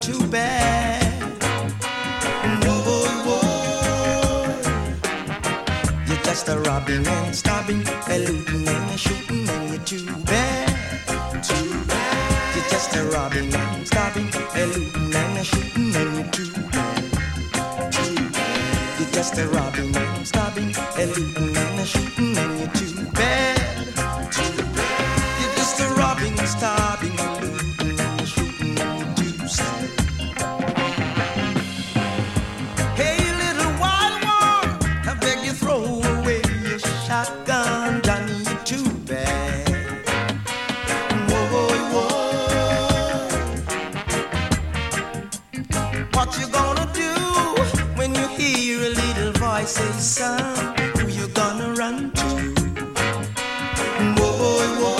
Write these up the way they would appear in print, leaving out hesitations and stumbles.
too bad. Whoa, whoa. You're just a robbing and stabbing, a looting and a shooting, and you're too bad. Too bad. You're just a robbing and stabbing, a looting and a shooting, and you're too bad. Too bad. You're just a robbing and stabbing, a looting and a shooting, and you're too bad. Too bad. You're just a robbing, stabbing, a looting and a shooting, and you're too sad. Hey, little wild one, I beg you throw away your shotgun, Johnny, you're too bad. Whoa, whoa. What you gonna do when you hear a little voice say, son, who you gonna run to? Whoa, whoa.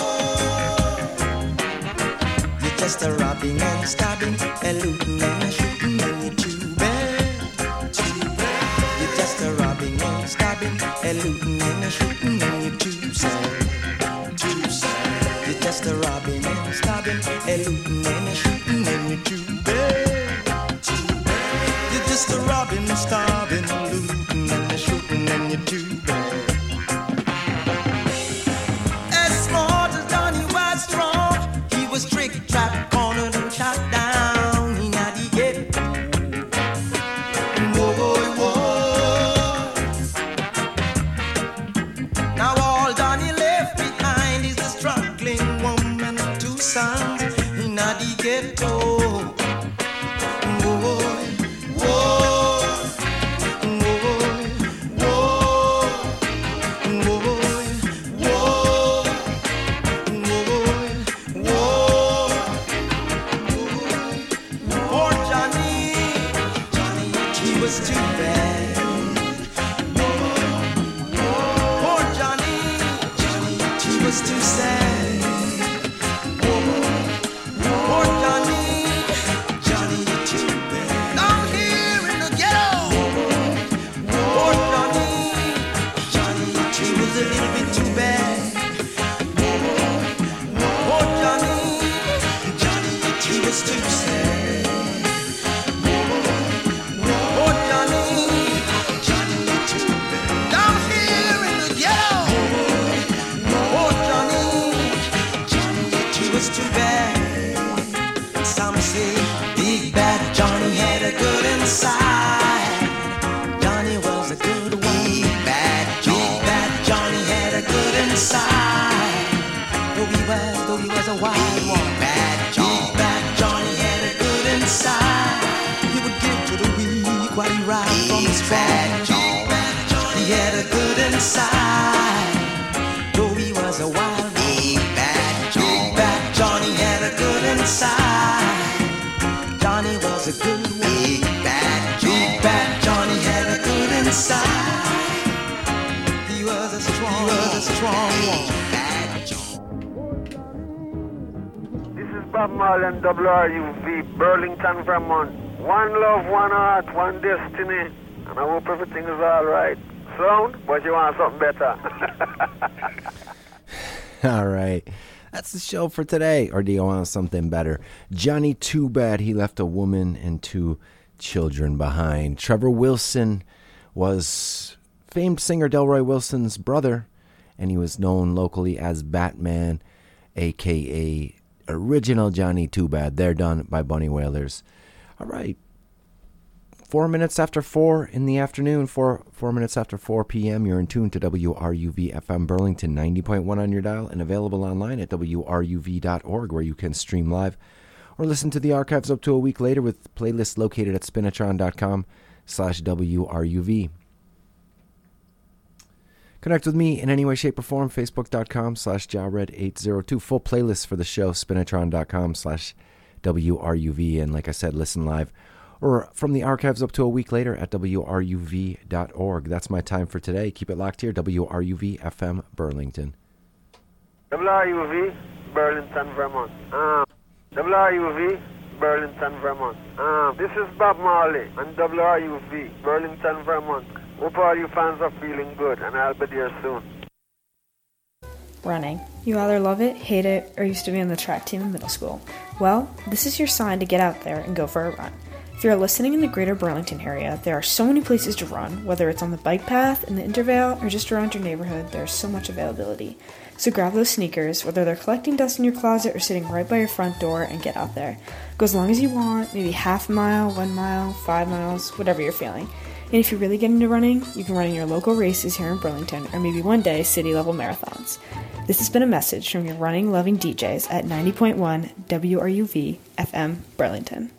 You're just a robbing and stabbing, a looting and a shooting, and you're too bad. Too bad. You're just a robbing and stabbing, a looting and a shooting, and you're too sad. Too sad. You're just a robbing and stabbing, a looting and a shooting, and you're too bad. Too bad. You're just a robbing, stabbing, a looting and a shooting, and you're too bad. As smart as Johnny was strong, he was tricked, trapped, cornered, and shot down. He not the ghetto. Whoa, whoa. Now all Johnny left behind is a struggling woman and two sons. He not the ghetto. Whoa, whoa. Too bad. Poor Johnny, he was too sad. Poor Johnny, you're too bad. Down here in the ghetto. Poor Johnny, he was a little bit too bad. Poor Johnny, he was too sad. Too bad. Some say Big Bad Johnny had a good inside. Johnny was a good one. Big Bad Johnny had a good inside. Though he was a wild one. Big Bad Johnny had a good inside. He would give to the weak while he ride from his bad Johnny. He had a good inside. Though he was a wild one. Johnny had a good inside. Johnny was a good one. Big Bad Johnny had a good inside. He was a strong one. This is Bob Marley and WRUV, Burlington, Vermont. One love, one heart, one destiny. And I hope everything is alright. Sound? But you want something better. All right. That's the show for today. Or do you want something better? Johnny Too Bad. He left a woman and two children behind. Trevor Wilson was famed singer Delroy Wilson's brother, and he was known locally as Batman, a.k.a. original Johnny Too Bad. They're done by Bunny Wailers. All right. 4 minutes after 4 in the afternoon, 4 minutes after 4 p.m., you're in tune to WRUV-FM Burlington 90.1 on your dial and available online at WRUV.org, where you can stream live or listen to the archives up to a week later with playlists located at spinatron.com/WRUV. Connect with me in any way, shape, or form, facebook.com/Jared802. Full playlists for the show, spinatron.com/WRUV. And like I said, listen live or from the archives up to a week later at WRUV.org. That's my time for today. Keep it locked here, WRUV-FM Burlington. WRUV, Burlington, Vermont. WRUV, Burlington, Vermont. This is Bob Marley on WRUV, Burlington, Vermont. Hope all you fans are feeling good, and I'll be there soon. Running. You either love it, hate it, or used to be on the track team in middle school. Well, this is your sign to get out there and go for a run. If you're listening in the greater Burlington area, there are so many places to run, whether it's on the bike path, in the Intervale, or just around your neighborhood. There's so much availability. So grab those sneakers, whether they're collecting dust in your closet or sitting right by your front door, and get out there. Go as long as you want, maybe half a mile, 1 mile, 5 miles, whatever you're feeling. And if you're really getting into running, you can run in your local races here in Burlington, or maybe one day city-level marathons. This has been a message from your running-loving DJs at 90.1 WRUV FM Burlington.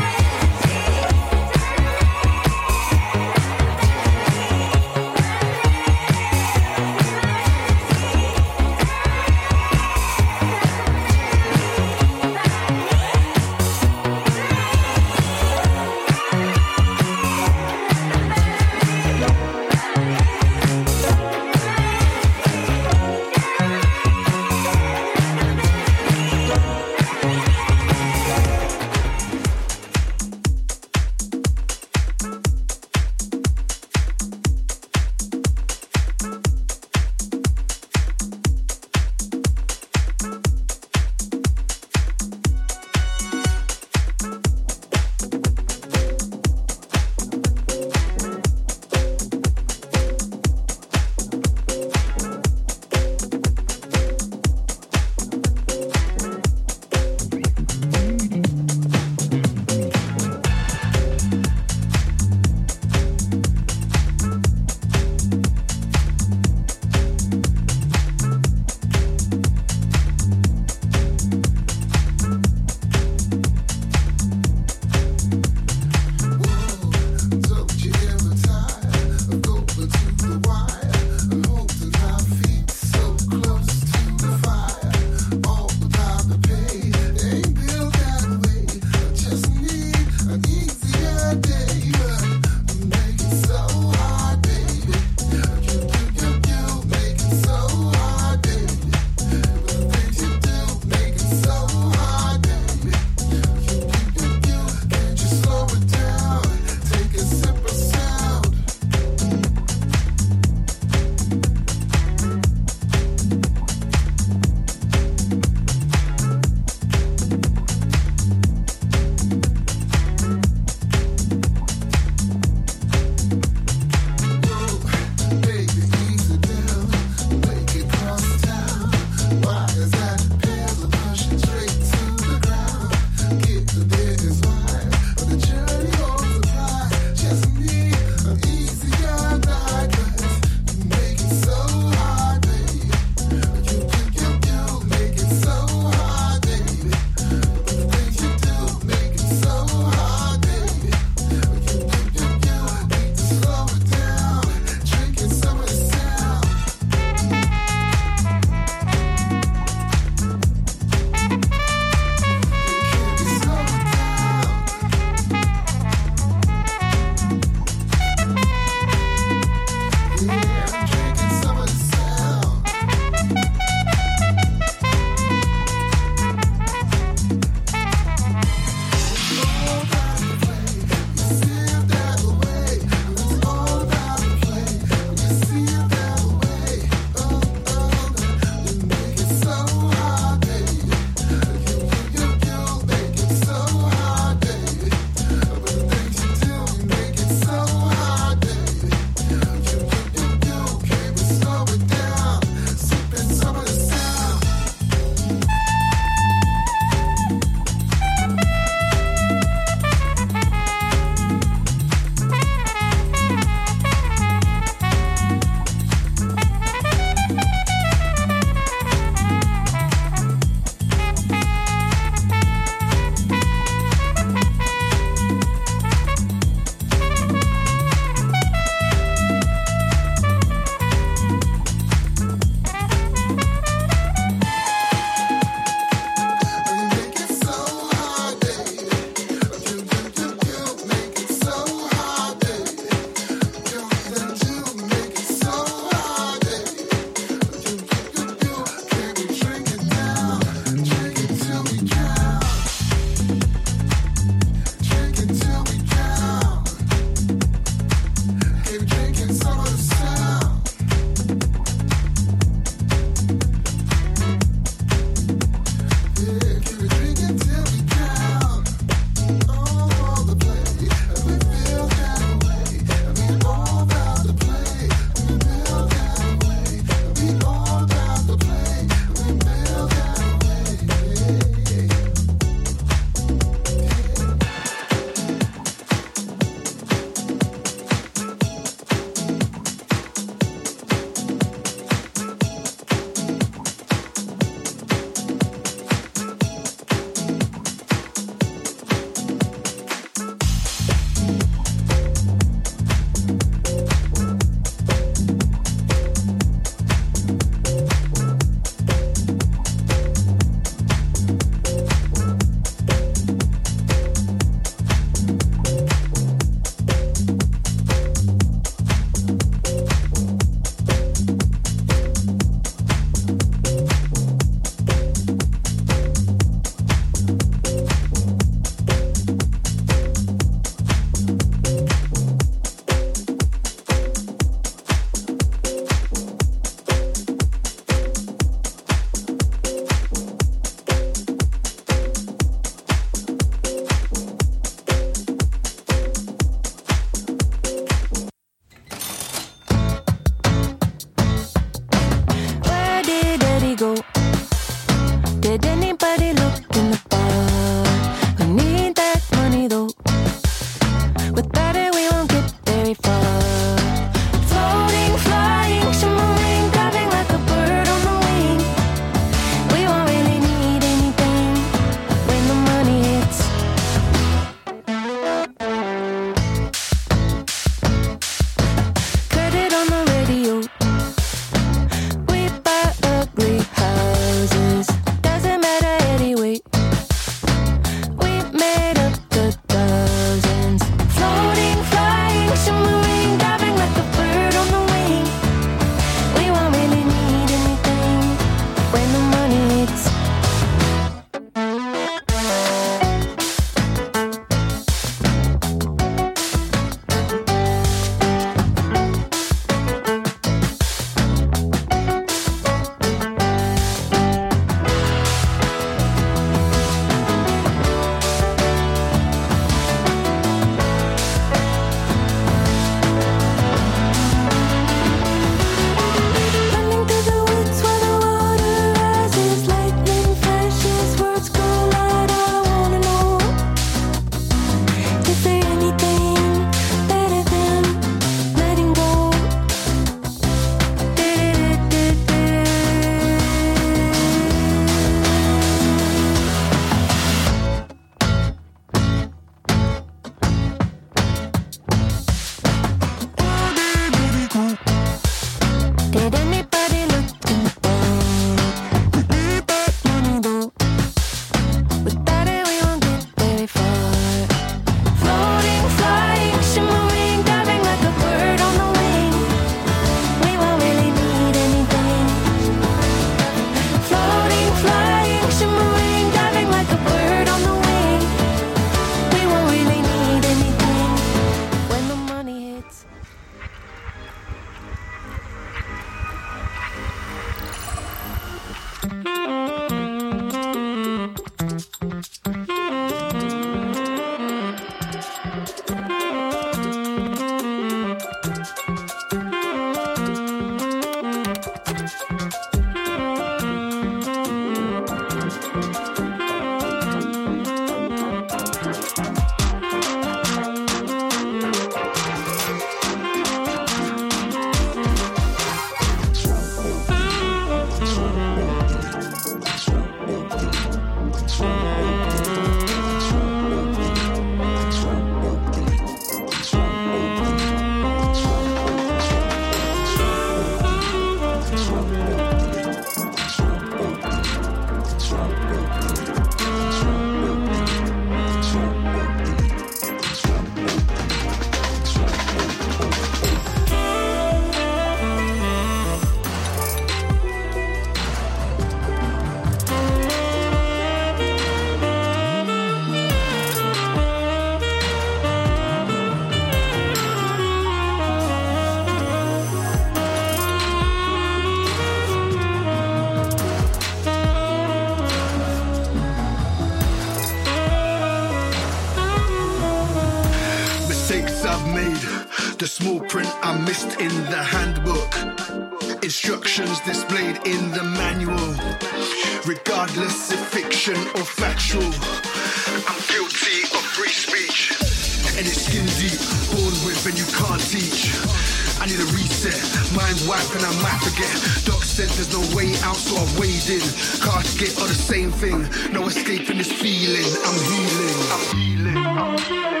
mistakes I've made, the small print I missed in the handbook, instructions displayed in the manual, regardless if fiction or factual. I'm guilty of free speech, and it's skin deep, born with and you can't teach. I need a reset, mind wipe and I might forget. Doc said there's no way out, so I waded. Casket are the same thing, no escaping this feeling. I'm healing, I'm healing, I'm healing.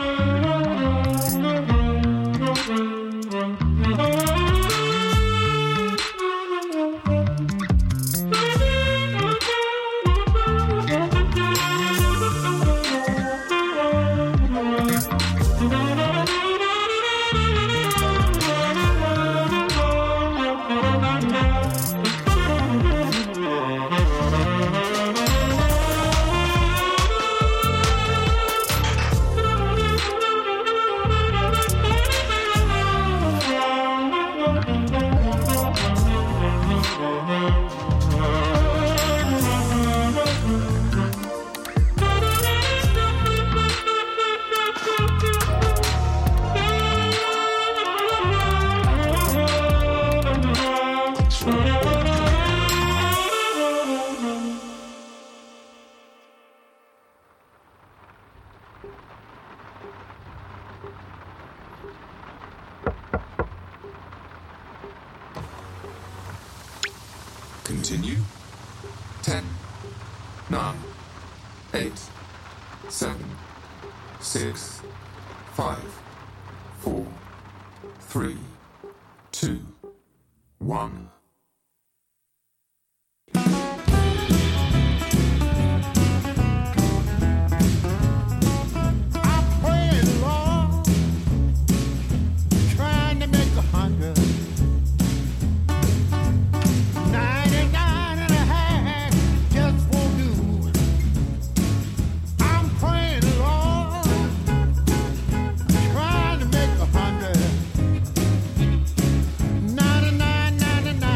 Continue. 10, 9, 8, 7, 6, 5, 4, 3, 2, 1. Nine,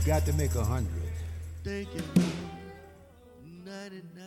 got to make 100. Thank you. 99.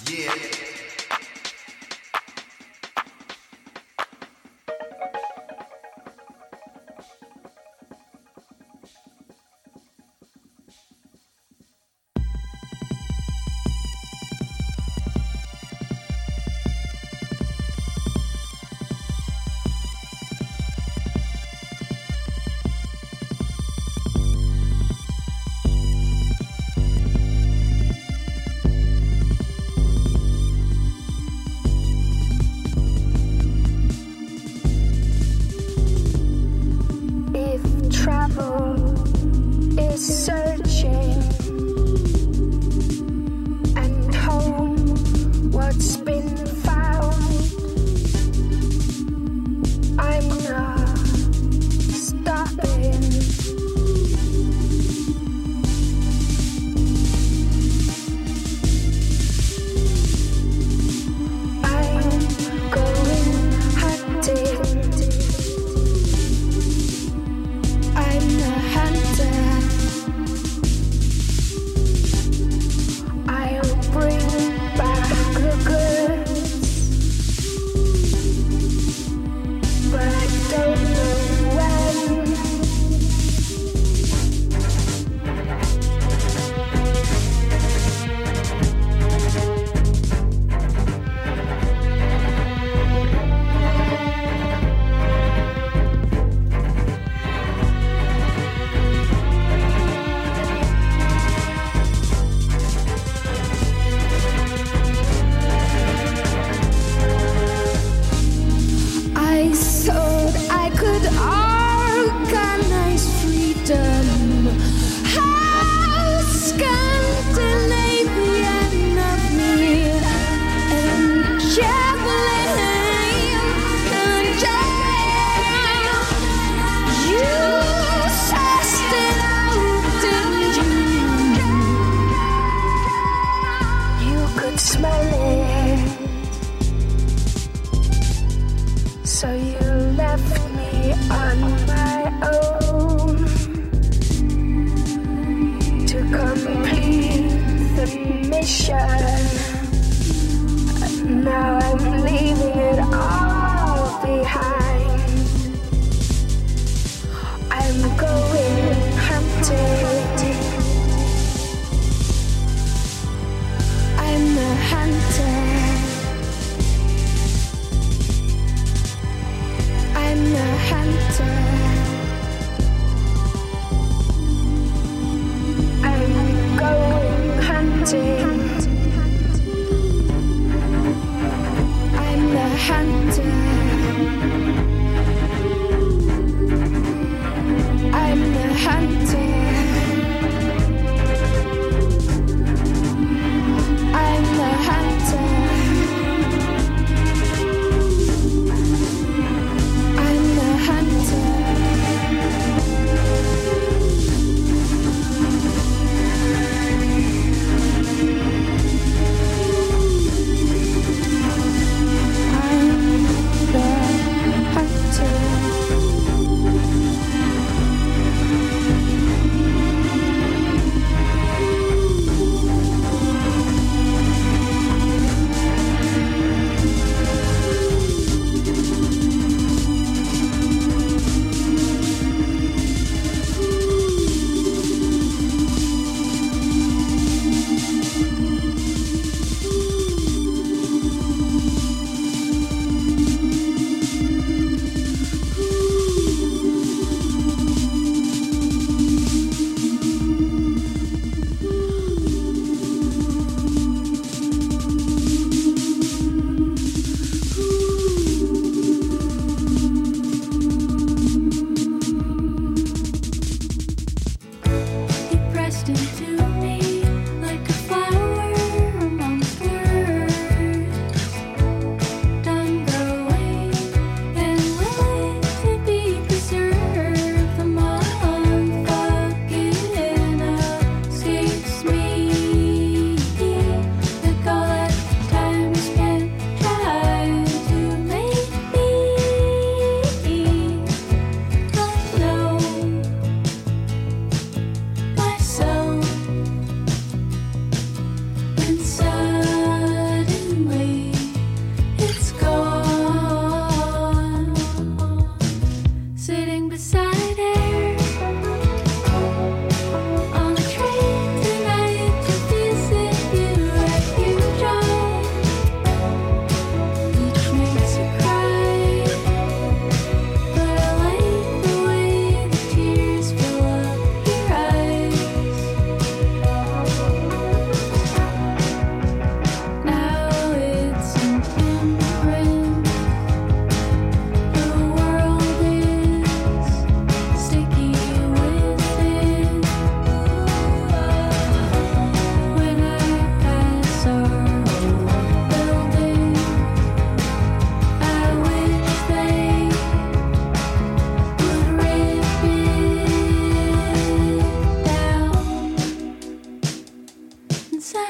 I'm the hunter.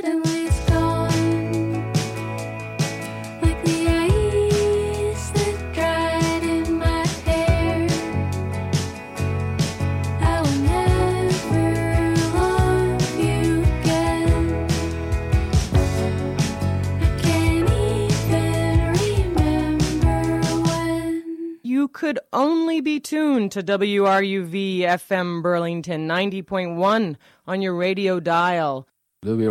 suddenly it's gone, like the ice that dried in my hair. I will never love you again. I can't even remember when. You could only be tuned to WRUV FM Burlington 90.1 on your radio dial. We'll be